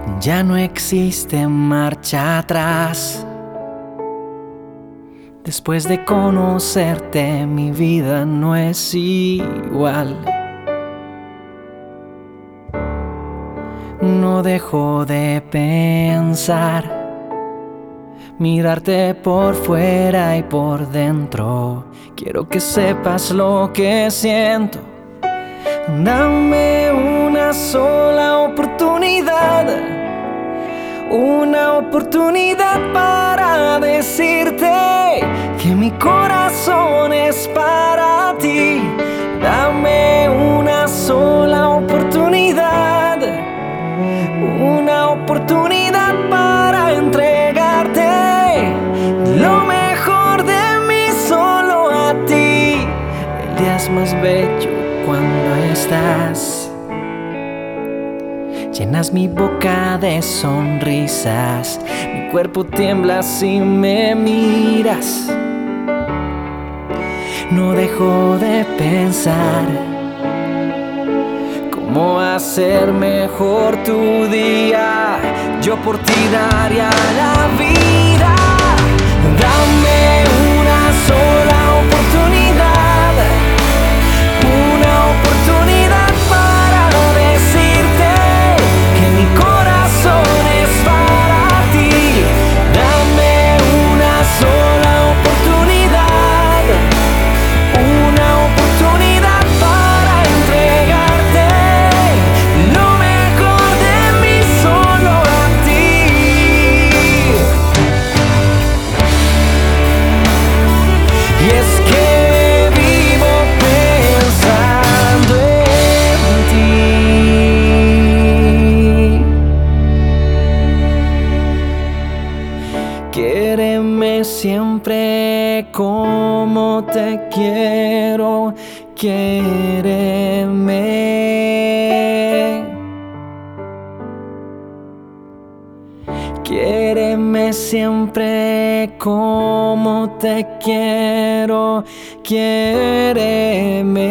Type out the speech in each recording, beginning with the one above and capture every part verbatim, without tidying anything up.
Ya no existe marcha atrás. Después de conocerte, mi vida no es igual. No dejo de pensar, mirarte por fuera y por dentro. Quiero que sepas lo que siento. Dame una sola oportunidad, una oportunidad para decirte que mi corazón es para ti. Dame una sola oportunidad, una oportunidad para entregarte lo mejor de mí solo a ti. El día es más bello cuando estás. Llenas mi boca de sonrisas, mi cuerpo tiembla si me miras. No dejo de pensar cómo hacer mejor tu día. Yo por ti daría la vida. Dame una sola oportunidad, una oportunidad para decirte que mi corazón es para ti. Dame una sola oportunidad, una oportunidad para entregarte lo mejor de mí solo a ti. Y es que vivo pensando en ti. Quéreme siempre como te quiero, quiéreme. Quiéreme siempre como te quiero, quiéreme.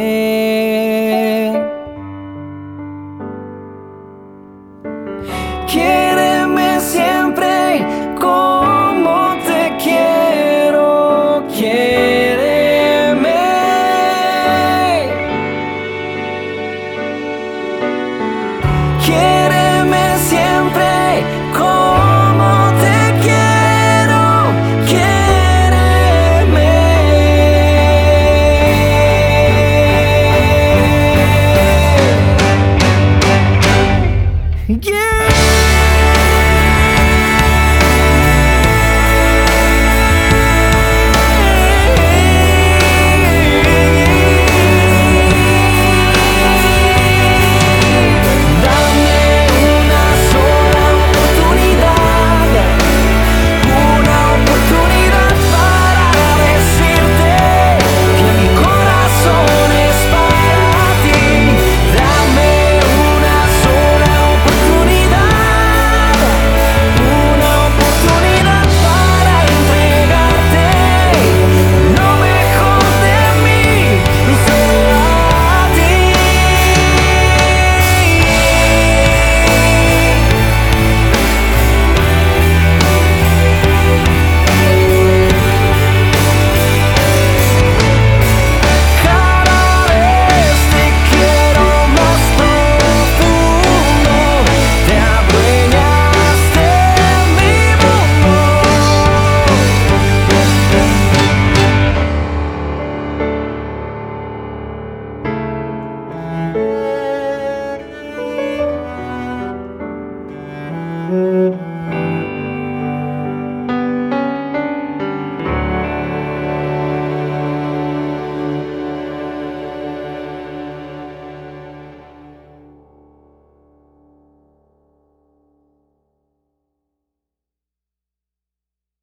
Quiéreme siempre como te quiero, quiéreme. Quiéreme siempre como te quiero, quiéreme. Yeah.